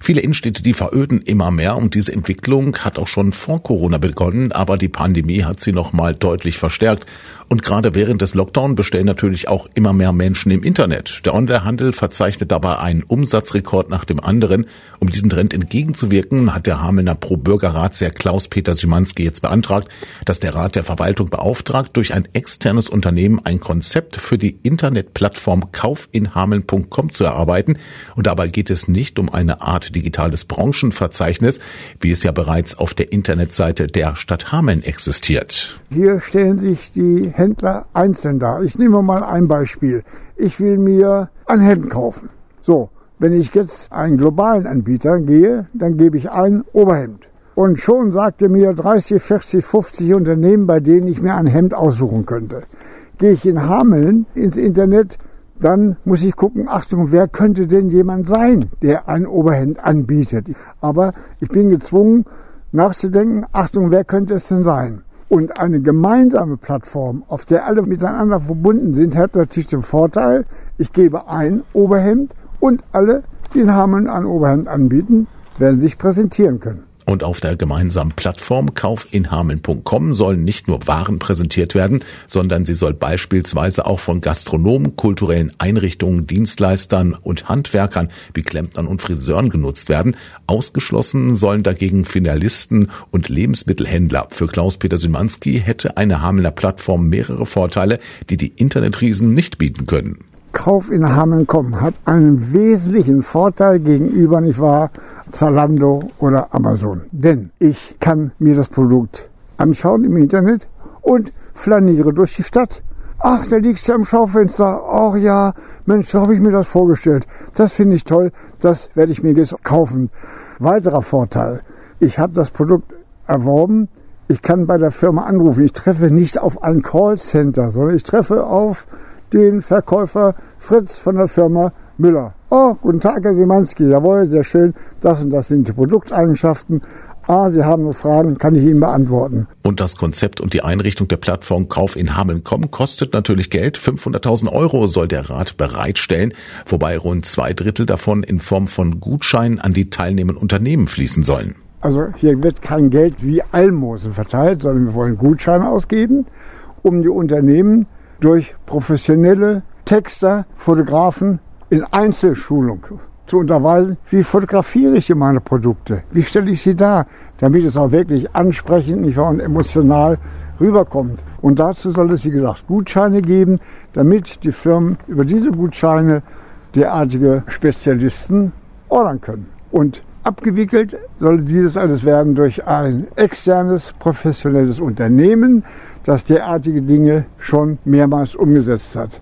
Viele Innenstädte, die veröden immer mehr und diese Entwicklung hat auch schon vor Corona begonnen, aber die Pandemie hat sie nochmal deutlich verstärkt. Und gerade während des Lockdown bestellen natürlich auch immer mehr Menschen im Internet. Der Onlinehandel verzeichnet dabei einen Umsatzrekord nach dem anderen. Um diesen Trend entgegenzuwirken, hat der Hamelner Pro-Bürger-Ratsherr Klaus-Peter Szymanski jetzt beantragt, dass der Rat der Verwaltung beauftragt, durch ein externes Unternehmen ein Konzept für die Internetplattform kaufinhameln.com zu erarbeiten. Und dabei geht es nicht um eine Art digitales Branchenverzeichnis, wie es ja bereits auf der Internetseite der Stadt Hameln existiert. Hier stellen sich die Händler einzeln dar. Ich nehme mal ein Beispiel. Ich will mir ein Hemd kaufen. So, wenn ich jetzt einen globalen Anbieter gehe, dann gebe ich ein Oberhemd. Und schon sagt er mir 30, 40, 50 Unternehmen, bei denen ich mir ein Hemd aussuchen könnte. Gehe ich in Hameln ins Internet, dann muss ich gucken, Achtung, wer könnte denn jemand sein, der ein Oberhemd anbietet. Aber ich bin gezwungen nachzudenken, Achtung, wer könnte es denn sein? Und eine gemeinsame Plattform, auf der alle miteinander verbunden sind, hat natürlich den Vorteil, ich gebe ein Oberhemd und alle, die in Hameln ein Oberhemd anbieten, werden sich präsentieren können. Und auf der gemeinsamen Plattform kaufinhameln.com sollen nicht nur Waren präsentiert werden, sondern sie soll beispielsweise auch von Gastronomen, kulturellen Einrichtungen, Dienstleistern und Handwerkern wie Klempnern und Friseuren genutzt werden. Ausgeschlossen sollen dagegen Finalisten und Lebensmittelhändler. Für Klaus-Peter Szymanski hätte eine Hamelner Plattform mehrere Vorteile, die die Internetriesen nicht bieten können. Kaufinhameln.com hat einen wesentlichen Vorteil gegenüber, nicht wahr, Zalando oder Amazon. Denn ich kann mir das Produkt anschauen im Internet und flaniere durch die Stadt. Ach, da liegt's ja im Schaufenster. Ach ja, Mensch, so habe ich mir das vorgestellt. Das finde ich toll, das werde ich mir jetzt kaufen. Weiterer Vorteil, ich habe das Produkt erworben, ich kann bei der Firma anrufen. Ich treffe nicht auf ein Callcenter, sondern ich treffe auf den Verkäufer Fritz von der Firma Müller. Oh, guten Tag, Herr Szymanski. Jawohl, sehr schön. Das und das sind die Produkteigenschaften. Sie haben noch Fragen, kann ich Ihnen beantworten. Und das Konzept und die Einrichtung der Plattform kaufinhameln.com kostet natürlich Geld. 500.000 € soll der Rat bereitstellen, wobei rund 2/3 davon in Form von Gutscheinen an die teilnehmenden Unternehmen fließen sollen. Also hier wird kein Geld wie Almosen verteilt, sondern wir wollen Gutscheine ausgeben, um die Unternehmen durch professionelle Texter, Fotografen in Einzelschulung zu unterweisen. Wie fotografiere ich meine Produkte? Wie stelle ich sie dar, damit es auch wirklich ansprechend und emotional rüberkommt? Und dazu soll es, wie gesagt, Gutscheine geben, damit die Firmen über diese Gutscheine derartige Spezialisten ordern können. Und abgewickelt soll dieses alles werden durch ein externes, professionelles Unternehmen, das derartige Dinge schon mehrmals umgesetzt hat.